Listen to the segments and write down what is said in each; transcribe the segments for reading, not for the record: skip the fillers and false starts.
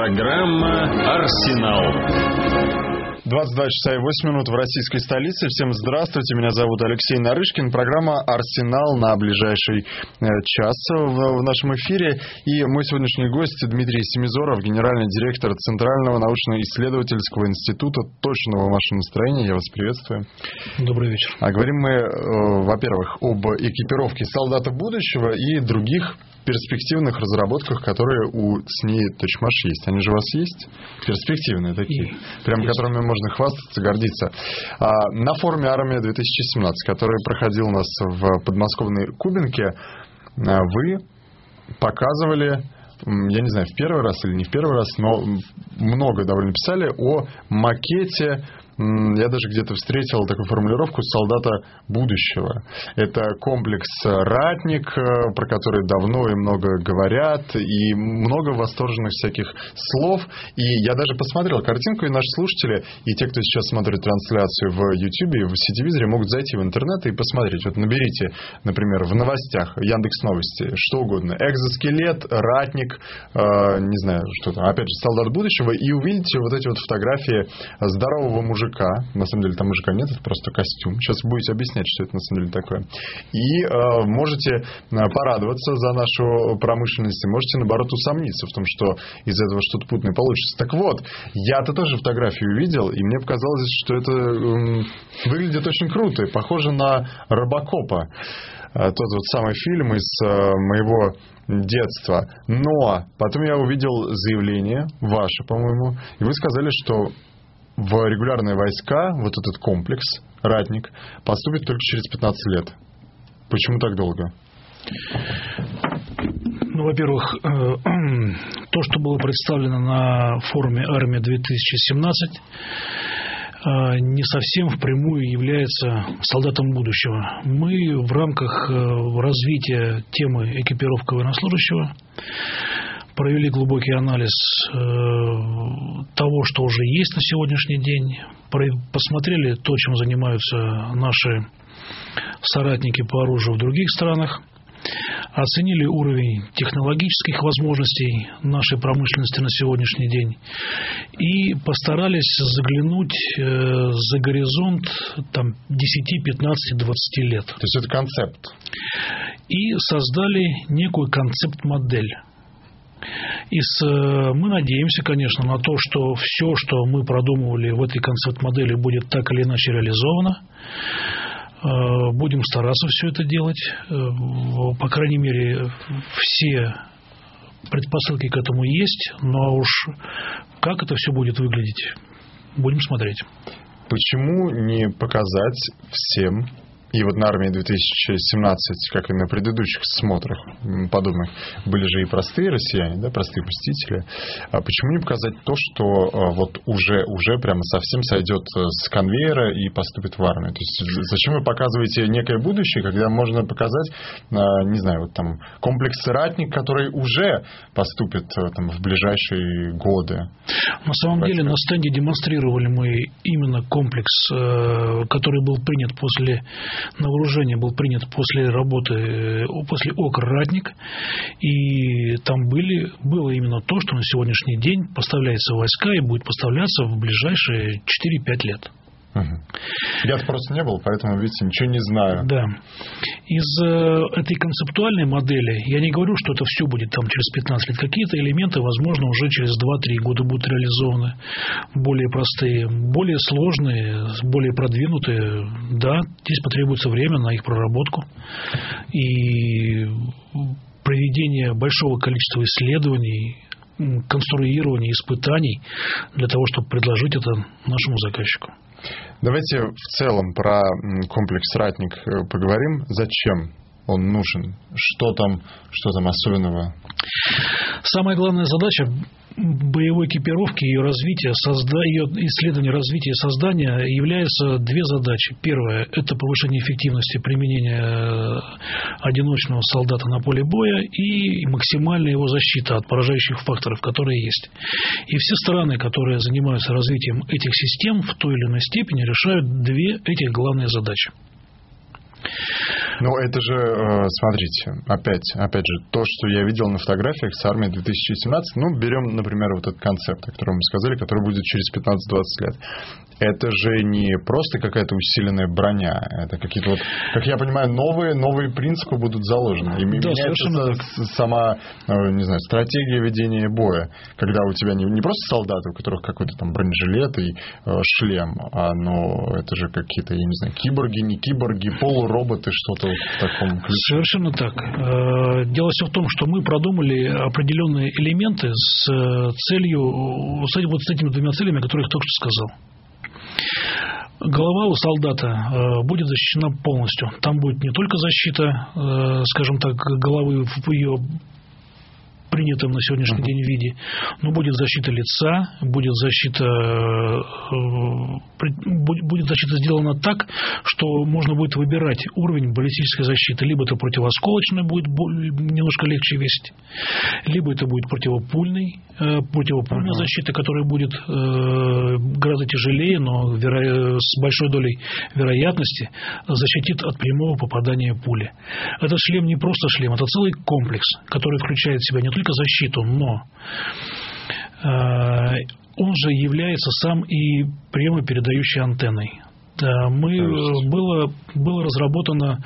Программа «Арсенал». 22 часа и 8 минут в российской столице. Всем здравствуйте, меня зовут Алексей Нарышкин. Программа «Арсенал» на ближайший час в нашем эфире. И мой сегодняшний гость Дмитрий Семизоров, генеральный директор Центрального научно-исследовательского института точного машиностроения. Я вас приветствую. Добрый вечер. А говорим мы, во-первых, об экипировке солдата будущего и других перспективных разработках, которые у СНИ Точмаш есть. Они же у вас есть? Перспективные такие. Прям которыми можно хвастаться, гордиться. На форуме «Армия-2017», который проходил у нас в подмосковной Кубинке, вы показывали, я не знаю, в первый раз или не в первый раз, но много довольно писали о макете. Я даже где-то встретил такую формулировку «солдата будущего». Это комплекс «Ратник», про который давно и много говорят, и много восторженных всяких слов. И я даже посмотрел картинку, и наши слушатели, и те, кто сейчас смотрит трансляцию в YouTube и в сетевизоре, могут зайти в интернет и посмотреть. Вот наберите, например, в новостях, Яндекс.Новости, что угодно. Экзоскелет, «Ратник», не знаю, что там, опять же, «солдат будущего», и увидите вот эти вот фотографии здорового мужика. На самом деле там мужика нет, это просто костюм. Сейчас будете объяснять, что это на самом деле такое. И можете порадоваться за нашу промышленность, и можете, наоборот, усомниться в том, что из этого что-то путное получится. Так вот, я-то тоже фотографию увидел, и мне показалось, что это выглядит очень круто, и похоже на Робокопа. Тот вот самый фильм из моего детства. Но потом я увидел заявление ваше, по-моему, и вы сказали, что в регулярные войска вот этот комплекс «Ратник» поступит только через 15 лет. Почему так долго? Ну, во-первых, то, что было представлено на форуме «Армия-2017», не совсем впрямую является солдатом будущего. Мы в рамках развития темы экипировки военнослужащего провели глубокий анализ того, что уже есть на сегодняшний день, посмотрели то, чем занимаются наши соратники по оружию в других странах, оценили уровень технологических возможностей нашей промышленности на сегодняшний день и постарались заглянуть за горизонт там, 10, 15, 20 лет. То есть это концепт. И создали некую концепт-модель. Мы надеемся, конечно, на то, что все, что мы продумывали в этой концепт-модели, будет так или иначе реализовано. Будем стараться все это делать. По крайней мере, все предпосылки к этому есть. Но уж как это все будет выглядеть, будем смотреть. Почему не показать всем? И вот на «Армии-2017», как и на предыдущих смотрах подобных, были же и простые россияне, да, простые посетители. А почему не показать то, что вот уже прямо совсем сойдет с конвейера и поступит в армию? То есть зачем вы показываете некое будущее, когда можно показать, не знаю, вот там комплекс «Ратник», который уже поступит там, в ближайшие годы? На самом деле на стенде демонстрировали мы именно комплекс, который был принят на вооружение был принят после работы, после ОКР «Ратник», и там было именно то, что на сегодняшний день поставляется в войска и будет поставляться в ближайшие 4-5 лет. Угу. Я-то просто не был, поэтому, видите, ничего не знаю. Да. Из этой концептуальной модели, я не говорю, что это все будет там через 15 лет, какие-то элементы, возможно, уже через 2-3 года будут реализованы, более простые, более сложные, более продвинутые. Да, здесь потребуется время на их проработку и проведение большого количества исследований, конструирования, испытаний для того, чтобы предложить это нашему заказчику. Давайте в целом про комплекс «Ратник» поговорим. Зачем он нужен? Что там особенного? Самая главная задача боевой экипировки, ее развития, ее исследования, развития и создания являются две задачи. Первая – это повышение эффективности применения одиночного солдата на поле боя и максимальная его защита от поражающих факторов, которые есть. И все страны, которые занимаются развитием этих систем, в той или иной степени решают две этих главные задачи. Но это же, смотрите, опять же, то, что я видел на фотографиях с армией 2017, берем, например, вот этот концепт, о котором мы сказали, который будет через 15-20 лет. Это же не просто какая-то усиленная броня, это какие-то, как я понимаю, новые принципы будут заложены. И меняется сама, не знаю, стратегия ведения боя, когда у тебя не просто солдаты, у которых какой-то там бронежилет и шлем, но это же какие-то, я не знаю, киборги, не киборги, полуроботы, что-то в таком ключе. Совершенно так. Дело все в том, что мы продумали определенные элементы с целью, вот с этими двумя целями, о которых я только что сказал. Голова у солдата будет защищена полностью. Там будет не только защита, скажем так, головы в ее принятом на сегодняшний день виде, но будет защита лица, будет защита сделана так, что можно будет выбирать уровень баллистической защиты. Либо это противоосколочная будет немножко легче весить, либо это будет противопульная защита, которая будет гораздо тяжелее, но с большой долей вероятности защитит от прямого попадания пули. Этот шлем не просто шлем, это целый комплекс, который включает в себя не только защиту, но он же является сам и приемопередающей антенной. Да, было разработано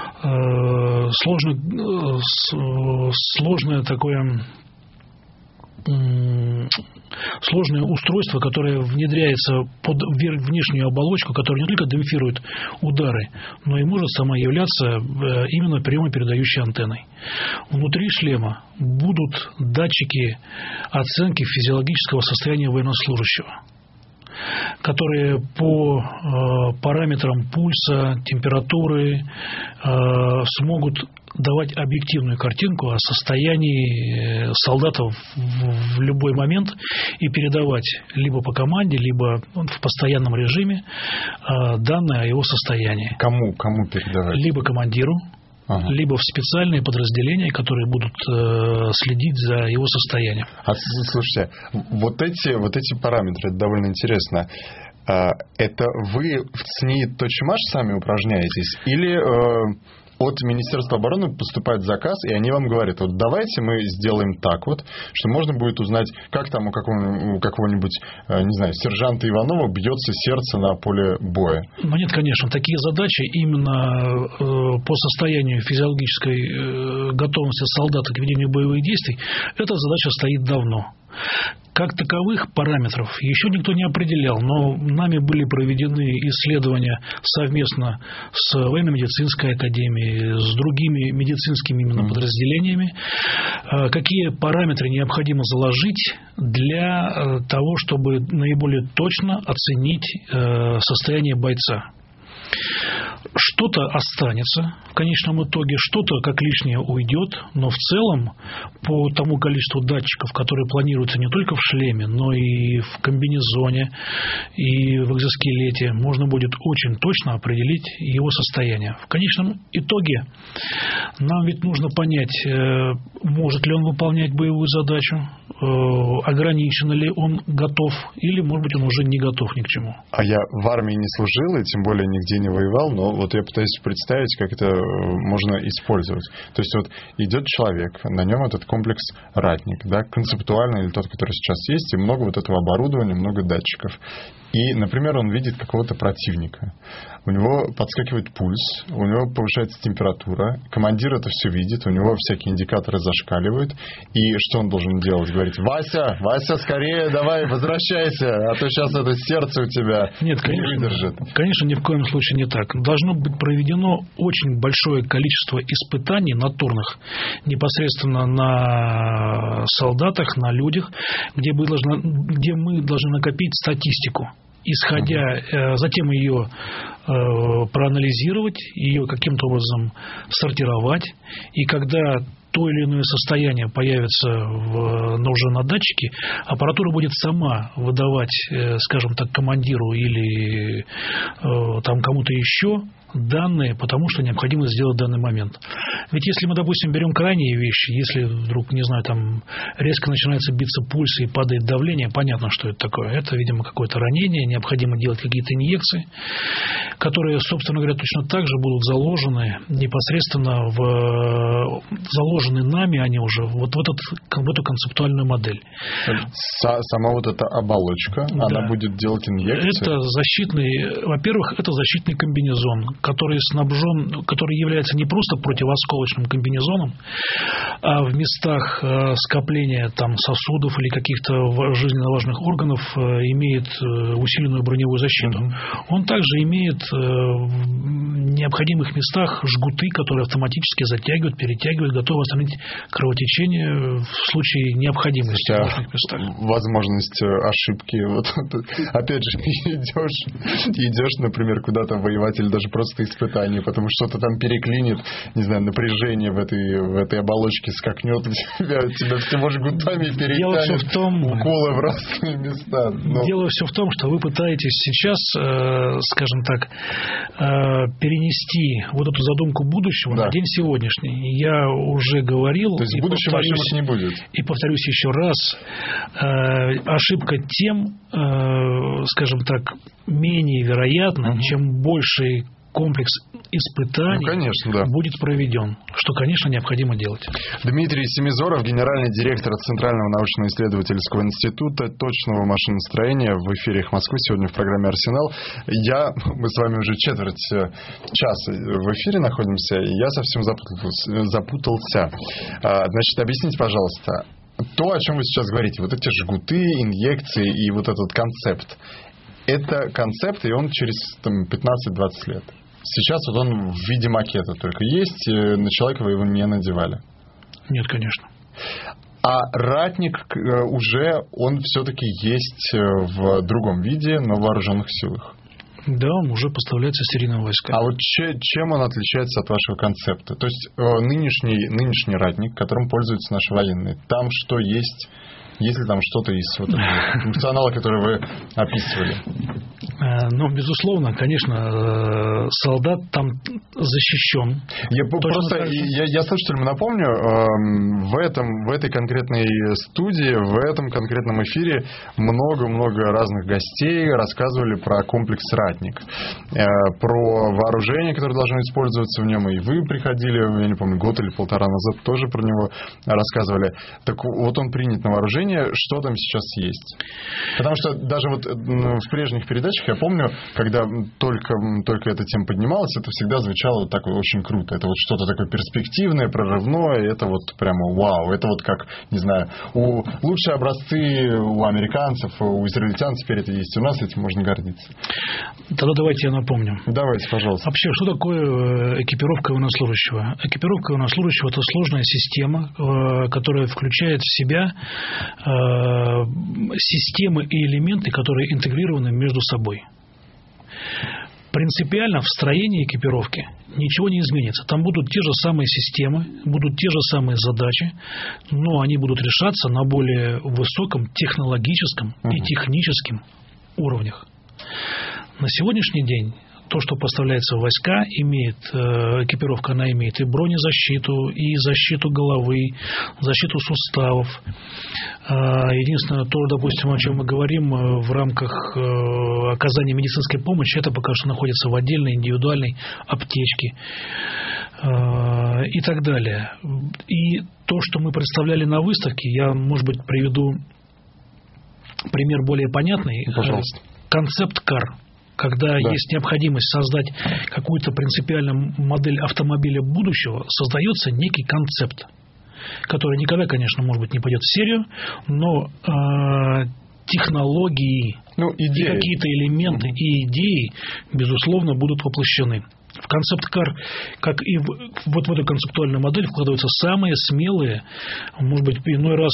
сложное устройство, которое внедряется под внешнюю оболочку, которая не только демпфирует удары, но и может сама являться именно приемопередающей антенной. Внутри шлема будут датчики оценки физиологического состояния военнослужащего, которые по параметрам пульса, температуры смогут давать объективную картинку о состоянии солдата в любой момент и передавать либо по команде, либо в постоянном режиме данные о его состоянии. Кому передавать? Либо командиру, либо в специальные подразделения, которые будут следить за его состоянием. Слушайте, вот эти параметры, это довольно интересно. Это вы в ЦНИ Точмаш сами упражняетесь или от Министерства обороны поступает заказ, и они вам говорят, вот давайте мы сделаем так вот, что можно будет узнать, как там у какого-нибудь, не знаю, сержанта Иванова бьется сердце на поле боя. Ну нет, конечно, такие задачи именно по состоянию физиологической готовности солдата к ведению боевых действий, эта задача стоит давно. Как таковых параметров еще никто не определял, но нами были проведены исследования совместно с военно-медицинской академией, с другими медицинскими именно подразделениями, какие параметры необходимо заложить для того, чтобы наиболее точно оценить состояние бойца. Что-то останется в конечном итоге, что-то как лишнее уйдет, но в целом по тому количеству датчиков, которые планируются не только в шлеме, но и в комбинезоне, и в экзоскелете, можно будет очень точно определить его состояние. В конечном итоге нам ведь нужно понять, может ли он выполнять боевую задачу, ограничен ли он готов, или, может быть, он уже не готов ни к чему. А я в армии не служил, и тем более нигде не воевал, но вот я пытаюсь представить, как это можно использовать. То есть вот идет человек, на нем этот комплекс ратник, да, концептуальный или тот, который сейчас есть, и много вот этого оборудования, много датчиков. И, например, он видит какого-то противника. У него подскакивает пульс, у него повышается температура, командир это все видит, у него всякие индикаторы зашкаливают. И что он должен делать? Говорить: Вася, скорее давай, возвращайся, а то сейчас это сердце у тебя не выдержит. Конечно, ни в коем случае не так. Должно быть проведено очень большое количество испытаний натурных непосредственно на солдатах, на людях, где мы должны накопить статистику. Исходя, затем ее проанализировать, ее каким-то образом сортировать. И когда то или иное состояние появится уже на датчике, аппаратура будет сама выдавать, скажем так, командиру или там кому-то еще данные, потому что необходимо сделать в данный момент. Ведь если мы, допустим, берем крайние вещи, если вдруг, не знаю, там резко начинается биться пульс и падает давление, понятно, что это такое. Это, видимо, какое-то ранение, необходимо делать какие-то инъекции, которые, собственно говоря, точно так же будут заложены непосредственно заложены нами они уже вот в эту концептуальную модель. Сама вот эта оболочка, да, она будет делать инъекции? Это во-первых, это защитный комбинезон, который является не просто противоосколочным комбинезоном, а в местах скопления там сосудов или каких-то жизненно важных органов имеет усиленную броневую защиту. Он также имеет в необходимых местах жгуты, которые автоматически затягивают, перетягивают, готовы остановить кровотечение в случае необходимости в нужных местах. Возможность ошибки. Вот, опять же, идешь, например, куда-то воевать или даже просто испытание, потому что что-то там переклинит, не знаю, напряжение в этой оболочке скакнет, тебя всего жгутами перетянет, уколы в разные места. Дело все в том, что вы пытаетесь сейчас, скажем так, перенести вот эту задумку будущего на день сегодняшний. Я уже говорил, то есть будущего ошибок не будет. И повторюсь еще раз, ошибка тем, скажем так, менее вероятна, чем больший комплекс испытаний будет проведен, что, конечно, необходимо делать. Дмитрий Семизоров, генеральный директор Центрального научно-исследовательского института точного машиностроения, в эфире «Эхо Москвы», сегодня в программе «Арсенал». Мы с вами уже четверть часа в эфире находимся, и я совсем запутался. Значит, объясните, пожалуйста, то, о чем вы сейчас говорите, вот эти жгуты, инъекции и вот этот концепт, это концепт, и он через 15-20 лет. Сейчас вот он в виде макета только есть, на человека вы его не надевали. Нет, конечно. А ратник уже, он все-таки есть в другом виде, но в вооруженных силах. Да, он уже поставляется серийным войскам. А вот чем он отличается от вашего концепта? То есть нынешний ратник, которым пользуются наши военные, там что есть? Есть ли там что-то из вот этого функционала, который вы описывали? Ну, безусловно, конечно, солдат там защищен. Я слушателям напомню, в этой конкретной студии, в этом конкретном эфире много-много разных гостей рассказывали про комплекс «Ратник», про вооружение, которое должно использоваться в нем, и вы приходили, я не помню, год или полтора назад тоже про него рассказывали. Так вот он принят на вооружение. Что там сейчас есть? Потому что даже вот в прежних передачах я помню, когда только эта тема поднималась, это всегда звучало вот так очень круто. Это вот что-то такое перспективное, прорывное, это вот прямо вау. Это вот как, не знаю, лучшие образцы у американцев, у израильтян теперь это есть. У нас этим можно гордиться. Тогда давайте я напомню. Давайте, пожалуйста. Вообще, что такое экипировка военнослужащего? Экипировка военнослужащего – это сложная система, которая включает в себя системы и элементы, которые интегрированы между собой. Принципиально в строении экипировки ничего не изменится. Там будут те же самые системы, будут те же самые задачи, но они будут решаться на более высоком технологическом и техническом уровнях. На сегодняшний день то, что поставляется в войска, экипировка, она имеет и бронезащиту, и защиту головы, защиту суставов. Единственное, то, допустим, о чем мы говорим в рамках оказания медицинской помощи, это пока что находится в отдельной индивидуальной аптечке и так далее. И то, что мы представляли на выставке, я, может быть, приведу пример более понятный. Пожалуйста. Концепт КАР. Когда есть необходимость создать какую-то принципиальную модель автомобиля будущего, создается некий концепт, который никогда, конечно, может быть, не пойдет в серию, но технологии, и какие-то элементы и идеи, безусловно, будут воплощены. В концепт КАР, как и вот в эту концептуальную модель, вкладываются самые смелые, может быть, иной раз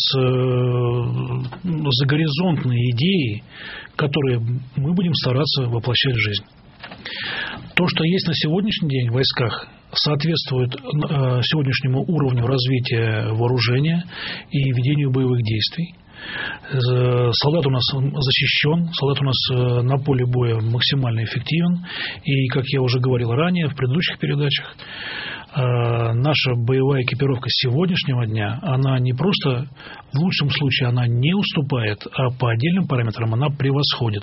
загоризонтные идеи, которые мы будем стараться воплощать в жизнь. То, что есть на сегодняшний день в войсках, соответствует сегодняшнему уровню развития вооружения и ведению боевых действий. Солдат у нас защищен, солдат у нас на поле боя максимально эффективен. И, как я уже говорил ранее в предыдущих передачах, наша боевая экипировка сегодняшнего дня, она не просто, в лучшем случае, она не уступает, а по отдельным параметрам она превосходит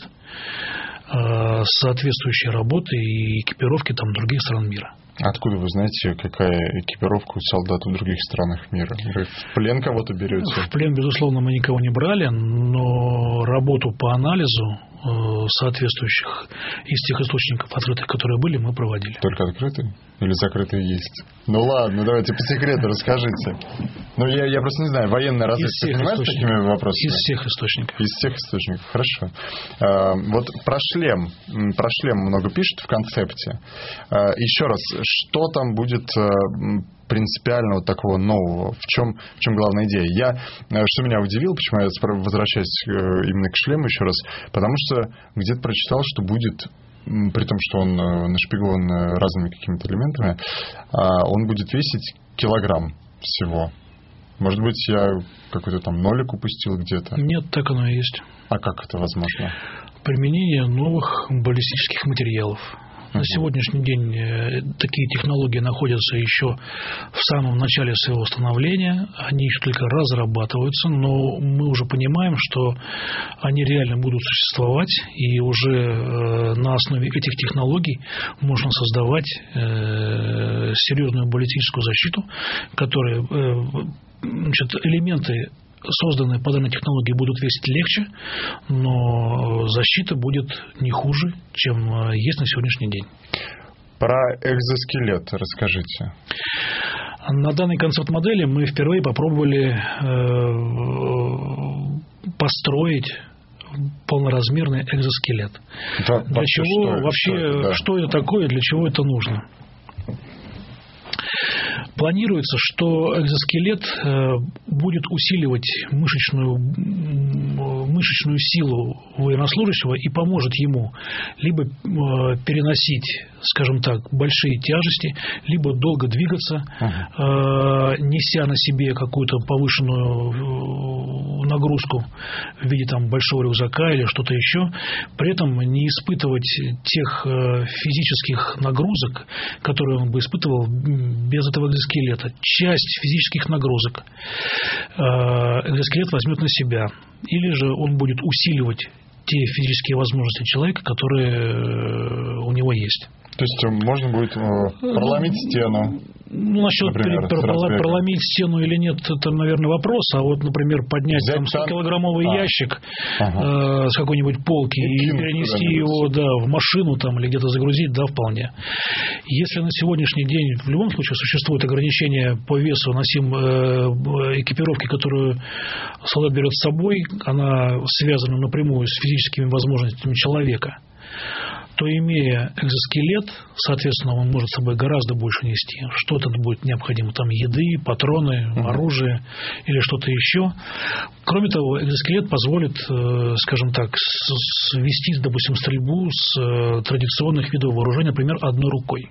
соответствующие работы и экипировки там других стран мира. Откуда вы знаете, какая экипировка у солдат в других странах мира? Вы в плен кого-то берете? В плен, безусловно, мы никого не брали, но работу по анализу соответствующих из тех источников открытых, которые были, мы проводили. Только открытые? Или закрытые есть? Ну ладно, давайте по секрету расскажите. Ну я просто не знаю, военная разведка занимается такими вопросами? Из всех источников. Из всех источников, хорошо. Вот про шлем много пишут в концепте. Еще раз, что там будет принципиального такого нового? В чем главная идея? Что меня удивило, почему я возвращаюсь именно к шлему еще раз, потому что где-то прочитал, что будет, при том, что он нашпигован разными какими-то элементами, он будет весить килограмм всего. Может быть, я какой-то там нолик упустил где-то? Нет, так оно и есть. А как это возможно? Применение новых баллистических материалов. На сегодняшний день такие технологии находятся еще в самом начале своего становления, они еще только разрабатываются, но мы уже понимаем, что они реально будут существовать, и уже на основе этих технологий можно создавать серьезную баллистическую защиту, которая, элементы, созданные по данной технологии, будут весить легче, но защита будет не хуже, чем есть на сегодняшний день. Про экзоскелет расскажите. На данной концепт-модели мы впервые попробовали построить полноразмерный экзоскелет. Да, для чего что это такое, для чего это нужно? Планируется, что экзоскелет будет усиливать мышечную силу военнослужащего и поможет ему либо переносить, скажем так, большие тяжести, либо долго двигаться, неся на себе какую-то повышенную нагрузку в виде там большого рюкзака или что-то еще, при этом не испытывать тех физических нагрузок, которые он бы испытывал без этого экзоскелета. Часть физических нагрузок экзоскелет возьмет на себя, или же он будет усиливать те физические возможности человека, которые у него есть. То есть можно будет проломить стену. Насчет проломить стену или нет, это, наверное, вопрос. А вот, например, поднять там 100-килограммовый ящик с какой-нибудь полки и перенести его в машину там, или где-то загрузить, вполне. Если на сегодняшний день в любом случае существует ограничение по весу экипировки, которую солдат берет с собой, она связана напрямую с физическими возможностями человека, то, имея экзоскелет, соответственно, он может с собой гораздо больше нести. Что-то будет необходимо, там еды, патроны, оружие или что-то еще. Кроме того, экзоскелет позволит, скажем так, вести, допустим, стрельбу с традиционных видов вооружения, например, одной рукой.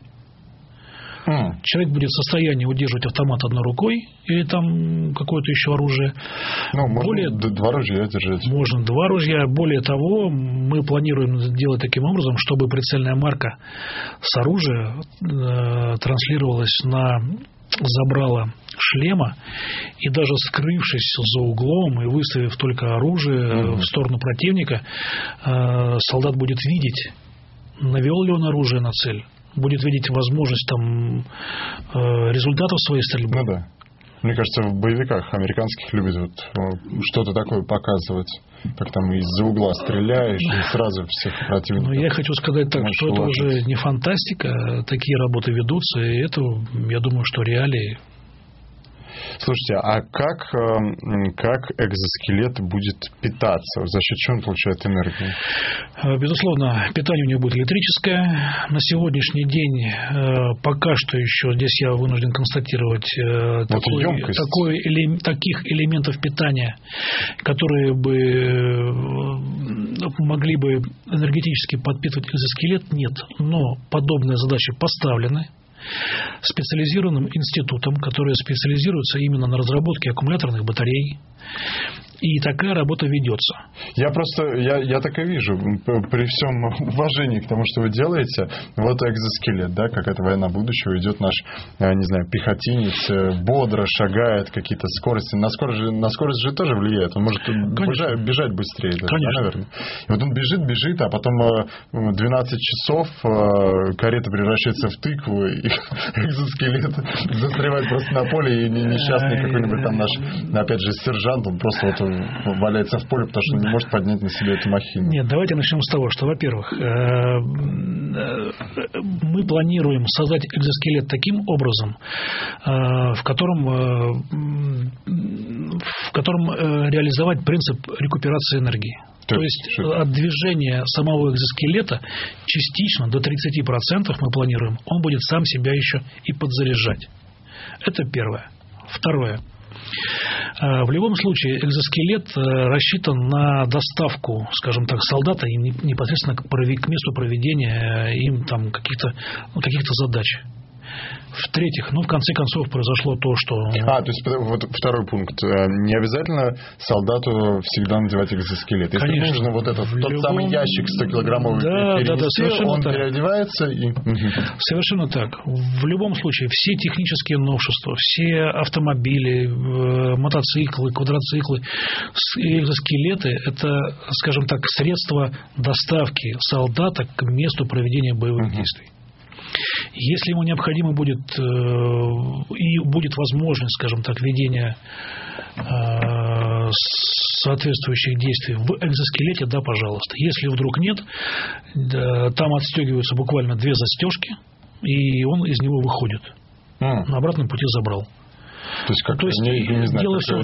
Человек будет в состоянии удерживать автомат одной рукой или там какое-то еще оружие. Можно два ружья держать. Можно два ружья. Более того, мы планируем сделать таким образом, чтобы прицельная марка с оружия транслировалась на забрало шлема, и даже скрывшись за углом и выставив только оружие в сторону противника, солдат будет видеть, навел ли он оружие на цель, будет видеть возможность там результатов своей стрельбы. Мне кажется, в боевиках американских любят что-то такое показывать, как там из-за угла стреляешь и сразу всех противников. Я хочу сказать так, что это уже не фантастика, такие работы ведутся, и это, я думаю, что реалии. Слушайте, а как экзоскелет будет питаться? За счет чего он получает энергию? Безусловно, питание у него будет электрическое. На сегодняшний день пока что еще здесь я вынужден констатировать таких элементов питания, которые бы могли бы энергетически подпитывать экзоскелет, нет. Но подобные задачи поставлены. специализированным институтом, который специализируется именно на разработке аккумуляторных батарей. И такая работа ведется. Я так и вижу, при всем уважении к тому, что вы делаете, вот экзоскелет, да, какая-то война будущего, идет наш, не знаю, пехотинец, бодро шагает, какие-то скорости. На скорость же тоже влияет. Он может бежать быстрее даже, да, наверное. И вот он бежит, а потом 12 часов карета превращается в тыкву, и экзоскелет застревает просто на поле, и несчастный какой-нибудь там наш, опять же, сержант, он просто вот валяется в поле, потому что он не может поднять на себя эту махину. Нет, давайте начнем с того, что, во-первых, мы планируем создать экзоскелет таким образом, в котором реализовать принцип рекуперации энергии. То есть от движения самого экзоскелета частично до 30% мы планируем, он будет сам себя еще и подзаряжать. Это первое. Второе. В любом случае экзоскелет рассчитан на доставку, скажем так, солдата и непосредственно к месту проведения им там каких-то задач. В-третьих, в конце концов произошло то, что... то есть вот второй пункт. Не обязательно солдату всегда надевать экзоскелет. Если нужно вот этот тот самый ящик 100-килограммовый перенести, он переодевается и... Совершенно так. В любом случае, все технические новшества, все автомобили, мотоциклы, квадроциклы, экзоскелеты – это, скажем так, средства доставки солдата к месту проведения боевых действий. Если ему необходимо будет и будет возможность, скажем так, ведения соответствующих действий в экзоскелете, да, пожалуйста. Если вдруг нет, там отстегиваются буквально 2 застежки, и он из него выходит. На обратном пути забрал. То есть, не знаю, дело все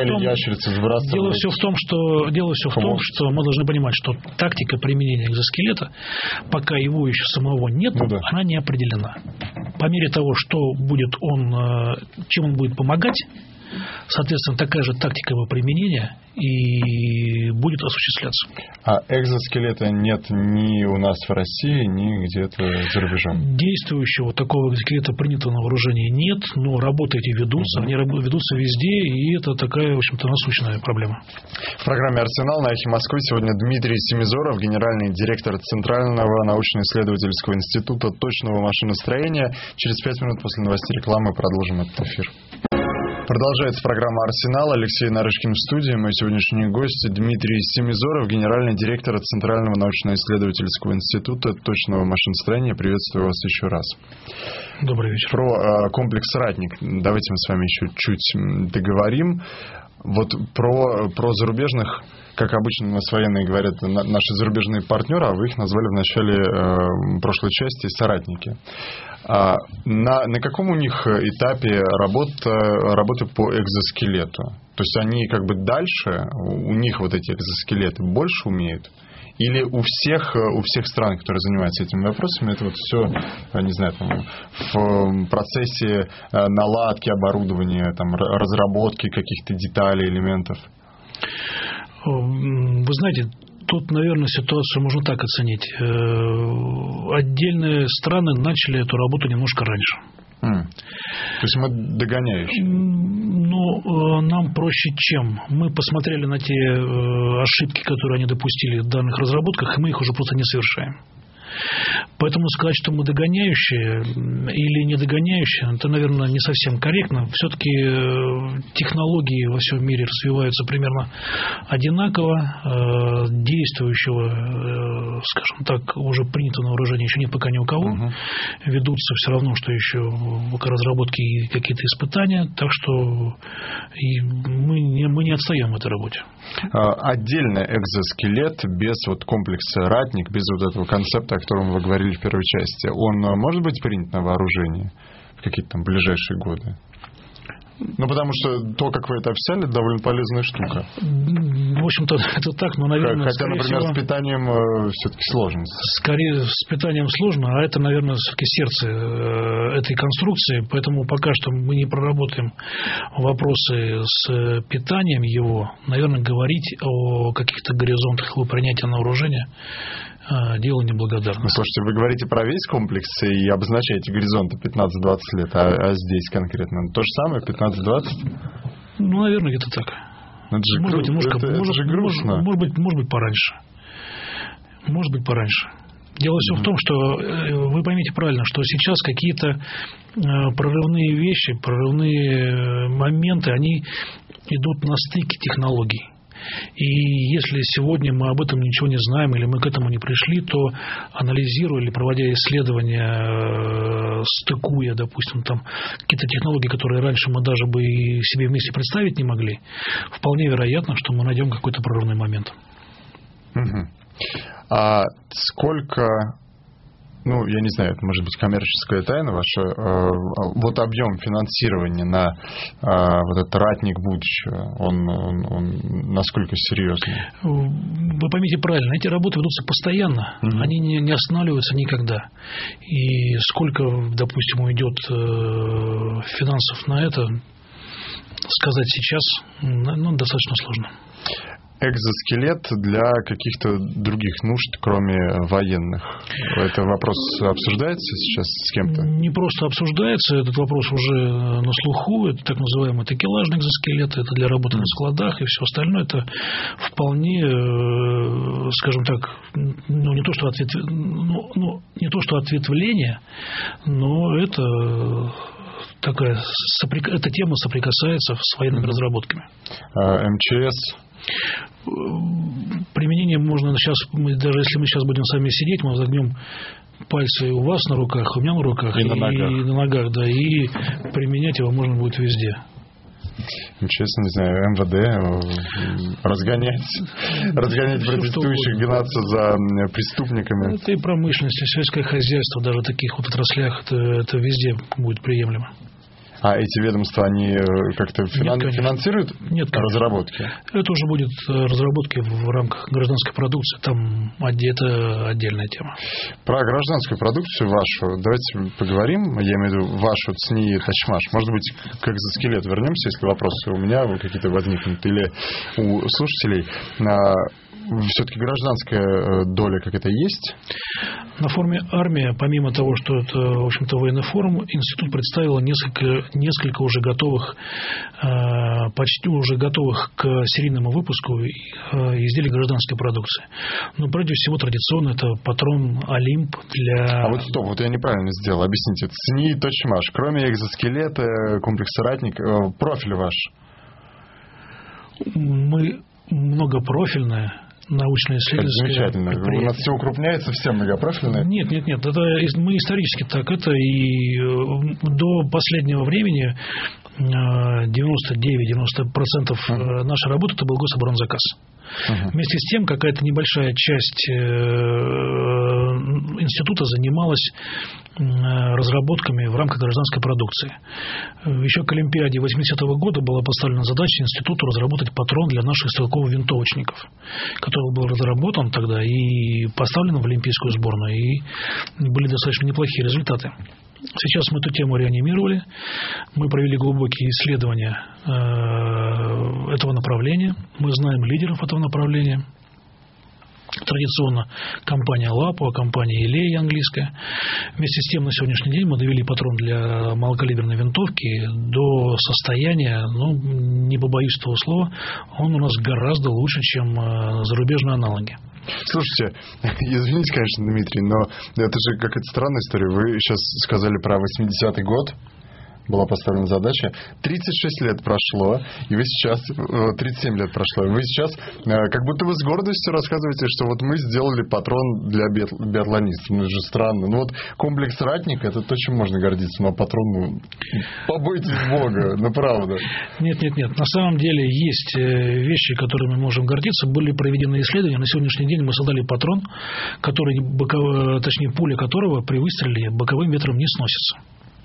в том, что мы должны понимать, что тактика применения экзоскелета, пока его еще самого нет, она не определена. По мере того, что будет чем он будет помогать, соответственно, такая же тактика его применения и будет осуществляться. А экзоскелета нет ни у нас в России, ни где-то за рубежом? Действующего такого экзоскелета принятого на вооружение нет, но работы эти ведутся, они ведутся везде, и это такая, в общем-то, насущная проблема. В программе «Арсенал» на «Эхе Москвы» сегодня Дмитрий Семизоров, генеральный директор Центрального научно-исследовательского института точного машиностроения. Через 5 минут после новостей рекламы продолжим этот эфир. Продолжается программа «Арсенал». Алексей Нарышкин в студии. Мой сегодняшний гость Дмитрий Семизоров, генеральный директор Центрального научно-исследовательского института точного машиностроения. Приветствую вас еще раз. Добрый вечер. Про комплекс «Ратник» давайте мы с вами еще чуть договорим. Вот про зарубежных, как обычно у нас военные говорят, наши зарубежные партнеры, а вы их назвали в начале прошлой части соратники. На каком у них этапе работы по экзоскелету? То есть они как бы дальше, у них вот эти экзоскелеты больше умеют? Или у всех стран, которые занимаются этими вопросами, это вот все, не знаю, там, в процессе наладки оборудования, там, разработки каких-то деталей, элементов? Вы знаете, тут, наверное, ситуацию можно так оценить. Отдельные страны начали эту работу немножко раньше. То есть мы догоняющие? Нам проще чем. Мы посмотрели на те ошибки, которые они допустили в данных разработках, и мы их уже просто не совершаем. Поэтому сказать, что мы догоняющие или не догоняющие, это, наверное, не совсем корректно. Все-таки технологии во всем мире развиваются примерно одинаково. Действующего, скажем так, уже принятого на вооружение еще нет пока ни у кого. Ведутся все равно, что еще разработки и какие-то испытания. Так что мы не отстаем в этой работе. Отдельно экзоскелет без комплекса «Ратник», без вот этого концепта, о котором вы говорили в первой части, он может быть принят на вооружение в какие-то там ближайшие годы? Потому что то, как вы это описали, это довольно полезная штука. В общем-то, это так, но, наверное... Хотя, например, с питанием все-таки сложно. Скорее, с питанием сложно, а это, наверное, все-таки сердце этой конструкции. Поэтому пока что мы не проработаем вопросы с питанием его. Наверное, говорить о каких-то горизонтах его принятия на вооружение дело неблагодарное. Слушайте, вы говорите про весь комплекс и обозначаете горизонты 15-20 лет, а здесь конкретно то же самое, 15-20? Ну, наверное, где-то так. Может быть, немножко, это же грустно. Может быть, пораньше. Может быть, пораньше. Дело все в том, что вы поймите правильно, что сейчас какие-то прорывные вещи, прорывные моменты, они идут на стыке технологий. И если сегодня мы об этом ничего не знаем или мы к этому не пришли, то анализируя или проводя исследования, стыкуя, допустим, там какие-то технологии, которые раньше мы даже бы и себе вместе представить не могли, вполне вероятно, что мы найдем какой-то прорывный момент. Угу. А сколько, ну, я не знаю, это может быть коммерческая тайна ваша, вот объем финансирования на вот этот ратник будущего, он насколько серьезный? Вы поймите правильно, эти работы ведутся постоянно, они не останавливаются никогда. И сколько, допустим, уйдет финансов на это, сказать сейчас, ну, достаточно сложно. Экзоскелет для каких-то других нужд, кроме военных. Это вопрос обсуждается сейчас с кем-то? Не просто обсуждается, этот вопрос уже на слуху. Это так называемый такелажный экзоскелет, это для работы на складах и все остальное. Это вполне, скажем так, ну, не то что ответвление, но это такая, эта тема соприкасается с военными разработками. МЧС? Применение можно сейчас, даже если мы сейчас будем сами сидеть, мы загнем пальцы у вас на руках, у меня на руках и на ногах, да, и применять его можно будет везде. Честно, не знаю, МВД разгонять протестующих, гнаться за преступниками. Это и промышленность, и сельское хозяйство, даже в таких вот отраслях, это везде будет приемлемо. А эти ведомства, они как-то финансируют разработки? Это уже будет разработки в рамках гражданской продукции. Там это отдельная тема. Про гражданскую продукцию вашу давайте поговорим. Я имею в виду вашу ЦНИИ Тачмаш. Может быть, к экзоскелету вернемся, если вопросы у меня какие-то возникнут или у слушателей. Все-таки гражданская доля какая-то есть? На форуме «Армия», помимо того, что это, в общем-то, военный форум, институт представил несколько уже готовых, почти уже готовых к серийному выпуску изделий гражданской продукции. Но прежде всего традиционно это патрон «Олимп» для... А вот стоп, вот я неправильно сделал. Объясните. ЦНИИ Тачмаш, кроме экзоскелета, комплекса «Ратник», профиль ваш? Мы многопрофильная научно-исследовательская. Замечательно. У нас все укрупняется, все многопрофильные. Нет. Это мы исторически так. Это и до последнего времени 99-90% нашей работы это был гособоронзаказ. Вместе с тем, какая-то небольшая часть института занималась разработками в рамках гражданской продукции. Еще к Олимпиаде 80-го года была поставлена задача институту разработать патрон для наших стрелково-винтовочников, который был разработан тогда и поставлен в олимпийскую сборную, и были достаточно неплохие результаты. Сейчас мы эту тему реанимировали, мы провели глубокие исследования этого направления, мы знаем лидеров этого направления. Традиционно компания Лапуа, компания Илей английская. Вместе с тем на сегодняшний день мы довели патрон для малокалиберной винтовки до состояния, не побоюсь этого слова, он у нас гораздо лучше, чем зарубежные аналоги. Слушайте, извините, конечно, Дмитрий, но это же какая-то странная история. Вы сейчас сказали про 80-й год. Была поставлена задача. 36 лет прошло, и вы сейчас... 37 лет прошло, и вы сейчас как будто вы с гордостью рассказываете, что вот мы сделали патрон для биатлонистов. Ну, это же странно. Ну, вот комплекс «Ратник» — это то, чем можно гордиться, но патрон, побойтесь Бога, ну, правда. Нет. На самом деле есть вещи, которыми мы можем гордиться. Были проведены исследования. На сегодняшний день мы создали патрон, который, точнее, пуля которого при выстреле боковым ветром не сносится.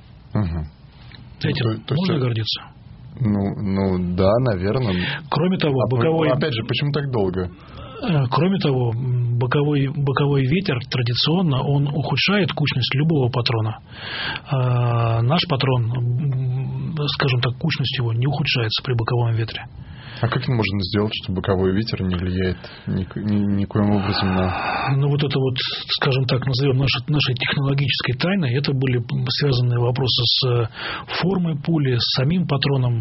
Этим можно гордиться? Ну да, наверное. Кроме того, боковой... Опять же, почему так долго? Кроме того, боковой ветер традиционно он ухудшает кучность любого патрона. Наш патрон, скажем так, кучность его не ухудшается при боковом ветре. А как можно сделать, чтобы боковой ветер не влияет никоим образом на... Ну, вот это вот, скажем так, назовем нашей технологической тайной, это были связанные вопросы с формой пули, с самим патроном.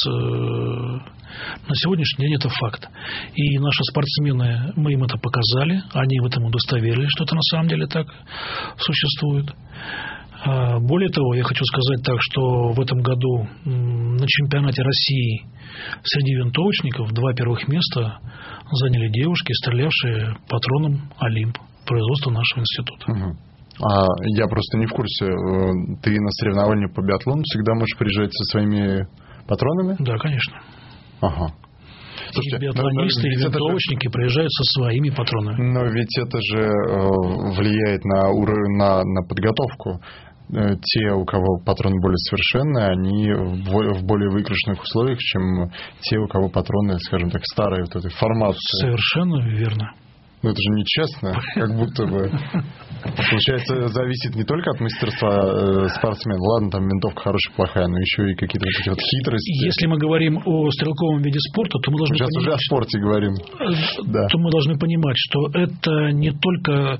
На сегодняшний день это факт. И наши спортсмены, мы им это показали, они в этом удостоверились, что это на самом деле так существует. Более того, я хочу сказать так, что в этом году на чемпионате России среди винтовочников 2 первых места заняли девушки, стрелявшие патроном «Олимп», производства нашего института. А я просто не в курсе. Ты на соревнования по биатлону всегда можешь приезжать со своими патронами? Да, конечно. Ага. Слушайте, и биатлонисты, и винтовочники приезжают со своими патронами. Но ведь это же влияет на подготовку. Те, у кого патроны более совершенные, они в более выигрышных условиях, чем те, у кого патроны, скажем так, старой вот этой формации. Совершенно верно. Но это же нечестно, как будто бы. Получается, зависит не только от мастерства спортсмена. Ладно, там винтовка хорошая, плохая, но еще и какие-то вот эти вот хитрости. Если мы говорим о стрелковом виде спорта, то мы должны сейчас понимать, уже о спорте говорим. Да. То мы должны понимать, что это не только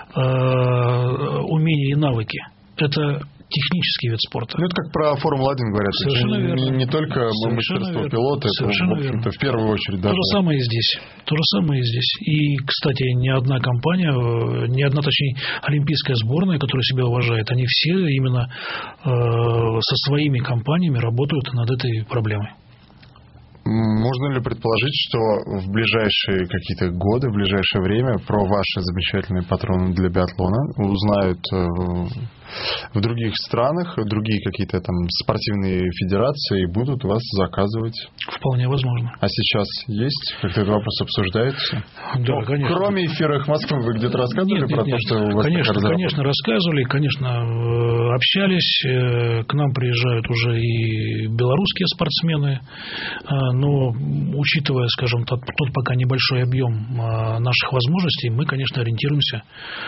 умения и навыки. Это технический вид спорта. Ну, это как про Формулу-1 говорят. Совершенно это верно. Не только мастерство пилота, Совершенно это, в общем-то, в первую очередь. То же самое и здесь. То же самое и здесь. И, кстати, ни одна компания, точнее, олимпийская сборная, которая себя уважает, они все именно со своими компаниями работают над этой проблемой. Можно ли предположить, что в ближайшие какие-то годы, в ближайшее время про ваши замечательные патроны для биатлона узнают в других странах, другие какие-то там спортивные федерации и будут вас заказывать? Вполне возможно. А сейчас есть? Как-то этот вопрос обсуждается? Да, конечно. Кроме эфиров Москвы, вы где-то рассказывали про то, что у вас Конечно, рассказывали, конечно, общались. К нам приезжают уже и белорусские спортсмены, но учитывая, скажем, тот пока небольшой объем наших возможностей, мы, конечно, ориентируемся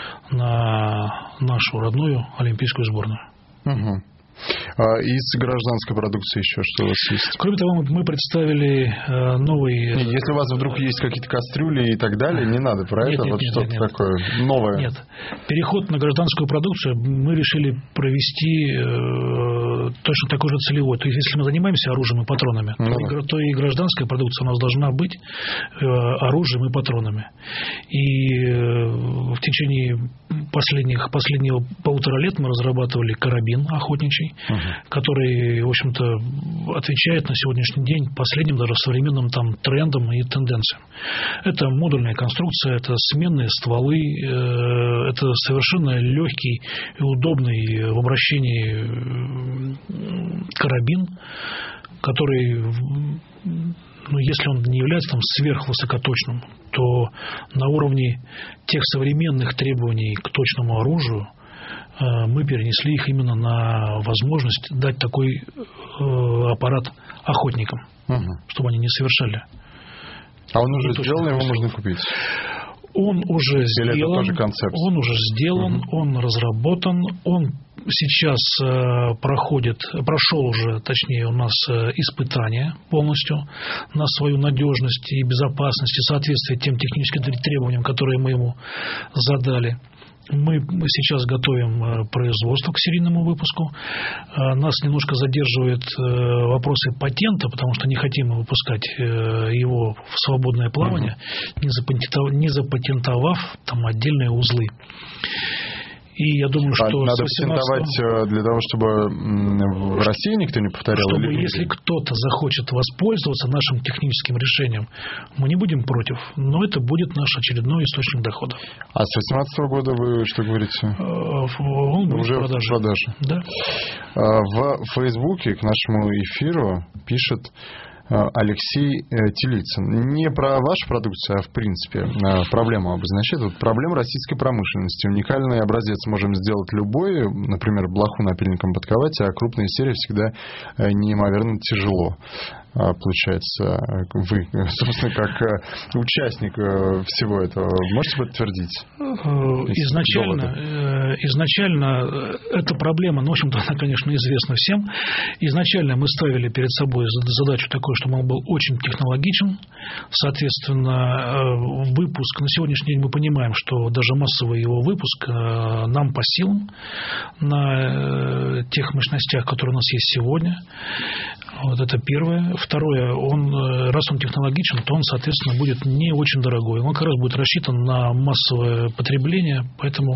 на нашу родную олимпийскую сборную. Угу. Из гражданской продукции еще что у вас есть? Кроме того, мы представили новый... Если у вас вдруг есть какие-то кастрюли и так далее, не надо про это, вот что-то такое новое. Нет. Переход на гражданскую продукцию мы решили провести точно такой же целевой. То есть, если мы занимаемся оружием и патронами, то и гражданская продукция у нас должна быть оружием и патронами. И в течение последнего 1,5 лет мы разрабатывали карабин охотничий, который, в общем-то, отвечает на сегодняшний день последним даже современным там трендам и тенденциям. Это модульная конструкция, это сменные стволы, это совершенно легкий и удобный в обращении карабин, который, если он не является там сверхвысокоточным, то на уровне тех современных требований к точному оружию мы перенесли их именно на возможность дать такой аппарат охотникам, чтобы они не совершали. А он уже сделан, его можно купить? Он уже сделан, он разработан, он сейчас прошел уже, точнее, у нас испытания полностью на свою надежность и безопасность и соответствие тем техническим требованиям, которые мы ему задали. Мы сейчас готовим производство к серийному выпуску. Нас немножко задерживают вопросы патента, потому что не хотим выпускать его в свободное плавание, не запатентовав там отдельные узлы. И я думаю, что... Надо патентовать для того, чтобы в России никто не повторял? Чтобы, если кто-то захочет воспользоваться нашим техническим решением, мы не будем против, но это будет наш очередной источник дохода. А с 2018 года вы что говорите? Он будет уже в продаже. Да. В Фейсбуке к нашему эфиру пишет Алексей Телицын. Не про вашу продукцию, а в принципе проблему обозначает. Вот проблема российской промышленности. Уникальный образец можем сделать любой, например, блоху напильником подковать, а крупные серии всегда неимоверно тяжело. Получается, вы, собственно, как участник всего этого, можете подтвердить? Изначально эта проблема, в общем-то, она, конечно, известна всем. Изначально мы ставили перед собой задачу такой такое, чтобы он был очень технологичен. Соответственно, выпуск, на сегодняшний день мы понимаем, что даже массовый его выпуск нам по силам на тех мощностях, которые у нас есть сегодня. Вот это первое. Второе, раз он технологичен, то он, соответственно, будет не очень дорогой. Он как раз будет рассчитан на массовое потребление, поэтому,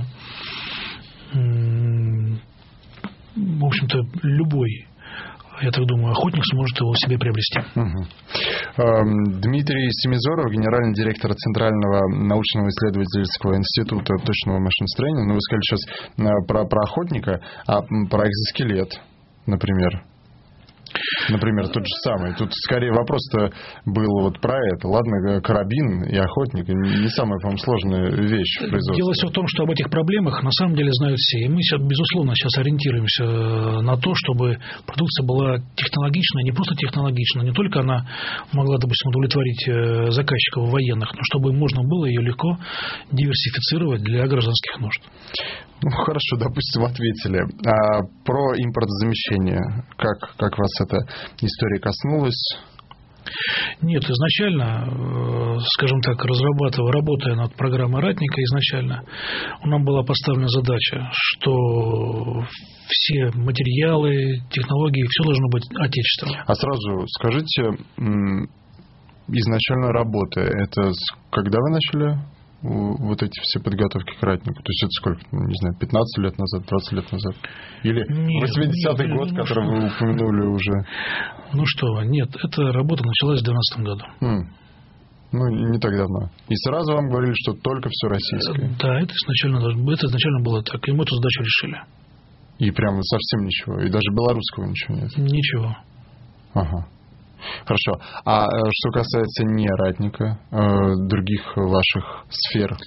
в общем-то, любой, я так думаю, охотник сможет его себе приобрести. Дмитрий Семизоров, генеральный директор Центрального научно-исследовательского института точного машиностроения. Ну, вы сказали сейчас про охотника, а про экзоскелет, например, тот же самый. Тут скорее вопрос-то был вот про это. Ладно, карабин и охотник не самая, по-моему, сложная вещь в производстве. Дело все в том, что об этих проблемах на самом деле знают все. И мы, безусловно, сейчас ориентируемся на то, чтобы продукция была технологичная, не просто технологичная, не только она могла, допустим, удовлетворить заказчиков военных, но чтобы можно было ее легко диверсифицировать для гражданских нужд. Ну, хорошо, допустим, ответили. А про импортозамещение, как вас эта история коснулась? Нет, изначально, скажем так, работая над программой «Ратника», изначально нам была поставлена задача, что все материалы, технологии, все должно быть отечественным. А сразу скажите, изначально работа, это когда вы начали вот эти все подготовки к «Ратнику»? То есть это сколько, не знаю, 15 лет назад, 20 лет назад? Или 80-й год, который вы упомянули уже? Ну что вы, нет, эта работа началась в 2012 году. Ну, не так давно. И сразу вам говорили, что только все российское. Да, это изначально было так, и мы эту задачу решили. И прямо совсем ничего? И даже белорусского ничего нет? Ничего. Ага. Хорошо. А что касается не «Ратника», других ваших сфер?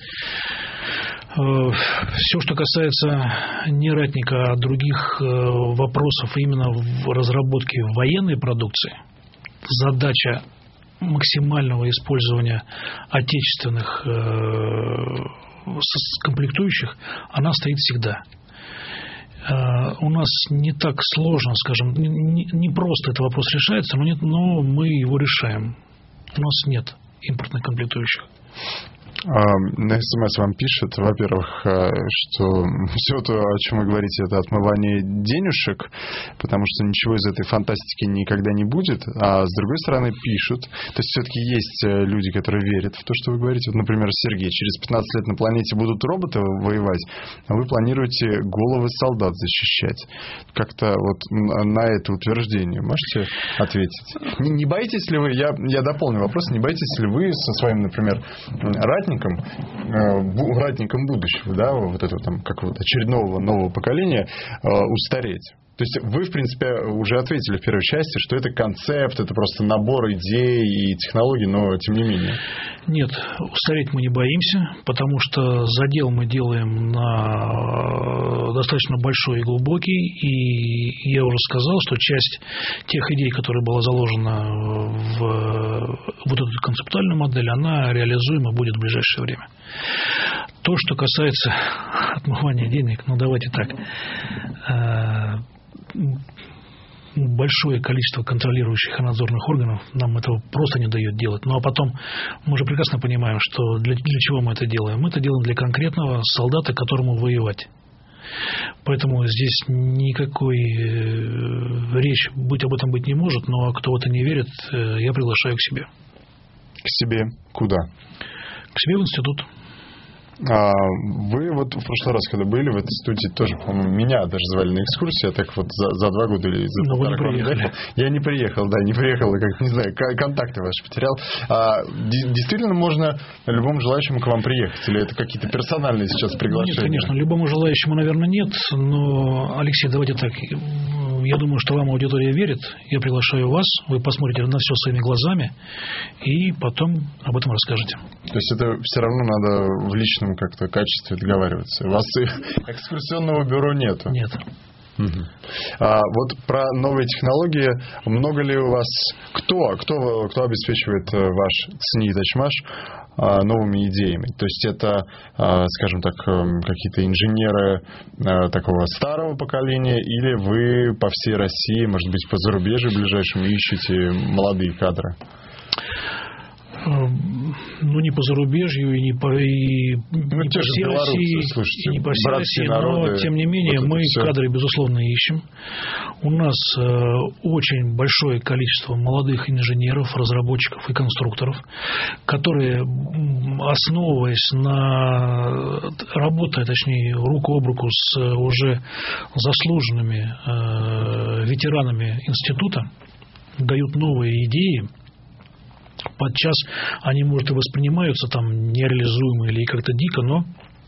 Все, что касается не «Ратника», а других вопросов именно в разработке военной продукции, задача максимального использования отечественных комплектующих, она стоит всегда. У нас не так сложно, скажем, не просто этот вопрос решается, но мы его решаем. У нас нет импортных комплектующих. На СМС вам пишет, во-первых, что все то, о чем вы говорите, это отмывание денежек, потому что ничего из этой фантастики никогда не будет. А с другой стороны пишут, то есть все-таки есть люди, которые верят в то, что вы говорите. Вот, например, Сергей, через 15 лет на планете будут роботы воевать, а вы планируете головы солдат защищать. Как-то вот на это утверждение можете ответить? Не боитесь ли вы, я дополню вопрос, не боитесь ли вы со своим, например, ратником будущего, да, вот этого там какого-то очередного нового поколения устареть? То есть вы, в принципе, уже ответили в первой части, что это концепт, это просто набор идей и технологий, но тем не менее. Нет, устареть мы не боимся, потому что задел мы делаем достаточно большой и глубокий, и я уже сказал, что часть тех идей, которые была заложена в вот эту концептуальную модель, она реализуема будет в ближайшее время. То, что касается отмывания денег, давайте так. Большое количество контролирующих и надзорных органов нам этого просто не дает делать. Ну а потом мы же прекрасно понимаем, что для чего мы это делаем. Мы это делаем для конкретного солдата, которому воевать. Поэтому здесь никакой речи об этом быть не может. Но кто в это не верит, я приглашаю к себе. К себе куда? К себе в институт. Вы вот в прошлый раз, когда были в этой студии, тоже, по-моему, меня даже звали на экскурсию, я так вот за 2 года или за полтора года. Я не приехал, как не знаю, контакты ваши потерял. Действительно можно любому желающему к вам приехать? Или это какие-то персональные сейчас приглашения? Нет, конечно, любому желающему, наверное, нет. Но, Алексей, давайте так. Я думаю, что вам аудитория верит. Я приглашаю вас, вы посмотрите на все своими глазами и потом об этом расскажете. То есть это все равно надо в личном как-то качестве договариваться. У вас экскурсионного бюро нету? Нет. Вот про новые технологии. Много ли у вас... Кто обеспечивает ваш ЦНИ «Тачмаш» новыми идеями? То есть это, скажем так, какие-то инженеры такого старого поколения, или вы по всей России, может быть, по зарубежью ближайшему ищете молодые кадры? Не по зарубежью, и не по всей России, слушайте, и не по всей России, но, тем не менее, мы кадры, безусловно, ищем. У нас очень большое количество молодых инженеров, разработчиков и конструкторов, которые, основываясь на работая, точнее, руку об руку с уже заслуженными ветеранами института, дают новые идеи. Подчас они, может, и воспринимаются там нереализуемо или как-то дико, но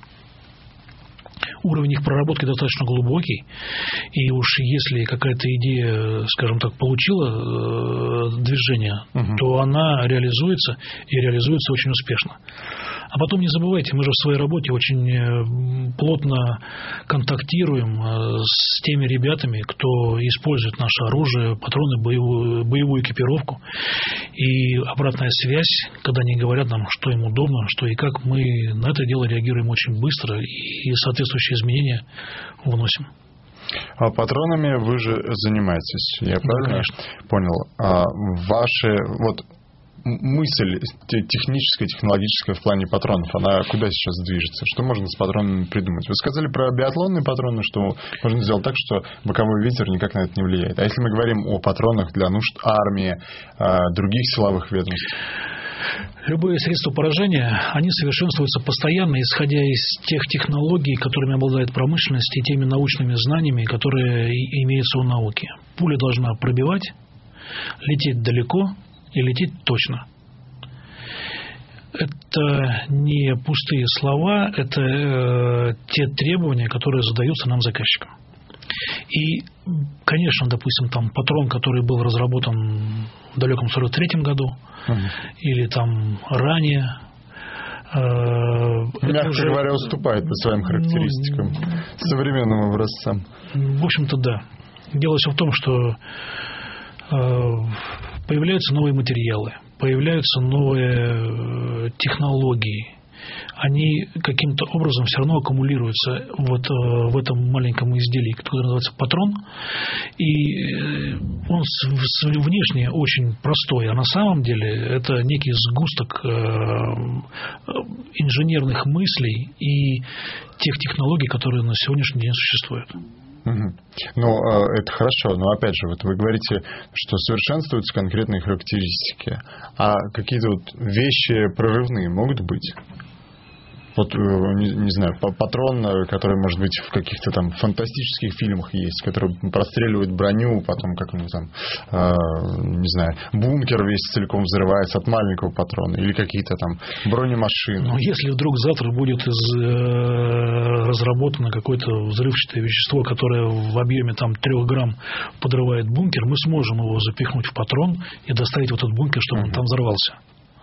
уровень их проработки достаточно глубокий. И уж если какая-то идея, скажем так, получила движение, то она реализуется, и реализуется очень успешно. А потом не забывайте, мы же в своей работе очень плотно контактируем с теми ребятами, кто использует наше оружие, патроны, боевую экипировку. И обратная связь, когда они говорят нам, что им удобно, что и как, мы на это дело реагируем очень быстро и соответствующие изменения вносим. А патронами вы же занимаетесь, я правильно понял? Ваши... мысль техническая, технологическая в плане патронов, она куда сейчас движется? Что можно с патронами придумать? Вы сказали про биатлонные патроны, что можно сделать так, что боковой ветер никак на это не влияет. А если мы говорим о патронах для нужд армии, других силовых ведомств? Любые средства поражения, они совершенствуются постоянно, исходя из тех технологий, которыми обладает промышленность, и теми научными знаниями, которые имеются у науки. Пуля должна пробивать, лететь далеко и лететь точно. Это не пустые слова, это те требования, которые задаются нам заказчиком. И, конечно, допустим, там патрон, который был разработан в далеком 43-м году, или там ранее, мягко говоря, уступает по своим характеристикам современным образцам. В общем-то, да. Дело все в том, что появляются новые материалы, появляются новые технологии. Они каким-то образом все равно аккумулируются вот в этом маленьком изделии, которое называется патрон. И он внешне очень простой, а на самом деле это некий сгусток инженерных мыслей и тех технологий, которые на сегодняшний день существуют. Ну, это хорошо, но опять же, вот вы говорите, что совершенствуются конкретные характеристики, а какие-то вещи прорывные могут быть? Вот, не знаю, патрон, который, может быть, в каких-то там фантастических фильмах есть, который простреливает броню, потом, как он там, не знаю, бункер весь целиком взрывается от маленького патрона, или какие-то там бронемашины. Но если вдруг завтра будет разработано какое-то взрывчатое вещество, которое в объеме там 3 грамм подрывает бункер, мы сможем его запихнуть в патрон и доставить в этот бункер, чтобы он там взорвался.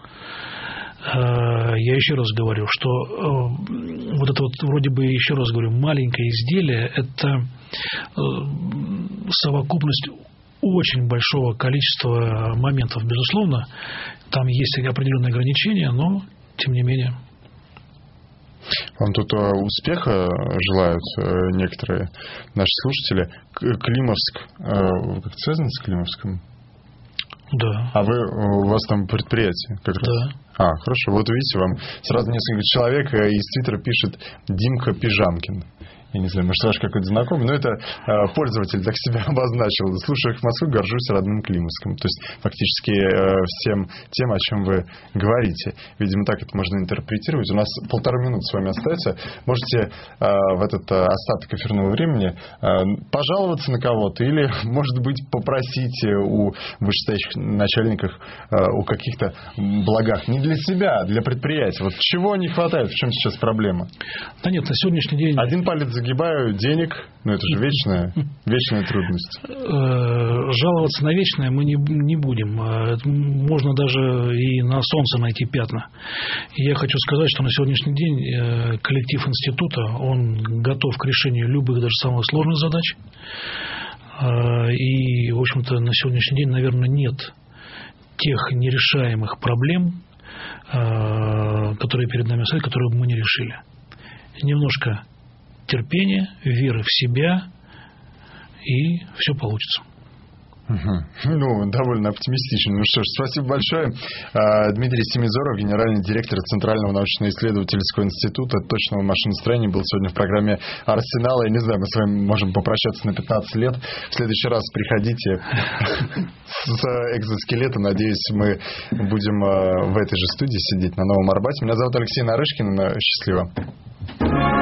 Я еще раз говорю, что вот это вот, вроде бы, еще раз говорю, маленькое изделие – это совокупность очень большого количества моментов. Безусловно, там есть определенные ограничения, но тем не менее. Вам тут успеха желают некоторые наши слушатели. Климовск, как это связано с Климовском? Да. А у вас там предприятие как раз? Да. Хорошо. Вот видите, вам сразу несколько человек из Твиттера пишет Димка Пижамкин. Я не знаю, может, ваш какой-то знакомый, но это пользователь так себя обозначил. Слушаю их в Москве, горжусь родным Климовском. То есть, фактически, всем тем, о чем вы говорите. Видимо, так это можно интерпретировать. У нас 1,5 минуты с вами остается. Можете в этот остаток эфирного времени пожаловаться на кого-то или, может быть, попросить у вышестоящих начальников о каких-то благах. Не для себя, а для предприятия. Вот чего не хватает, в чем сейчас проблема? Да нет, на сегодняшний день... Один палец загибаю, денег, но это же вечная трудность. Жаловаться на вечное мы не будем. Можно даже и на солнце найти пятна. Я хочу сказать, что на сегодняшний день коллектив института, он готов к решению любых, даже самых сложных задач. И, в общем-то, на сегодняшний день, наверное, нет тех нерешаемых проблем, которые перед нами стоят, которые бы мы не решили. Немножко терпения, веры в себя, и все получится. Довольно оптимистично. Ну что ж, спасибо большое. Дмитрий Семизоров, генеральный директор Центрального научно-исследовательского института точного машиностроения, был сегодня в программе «Арсенал». Я не знаю, мы с вами можем попрощаться на 15 лет. В следующий раз приходите с экзоскелетом. Надеюсь, мы будем в этой же студии сидеть на Новом Арбате. Меня зовут Алексей Нарышкин. Счастливо.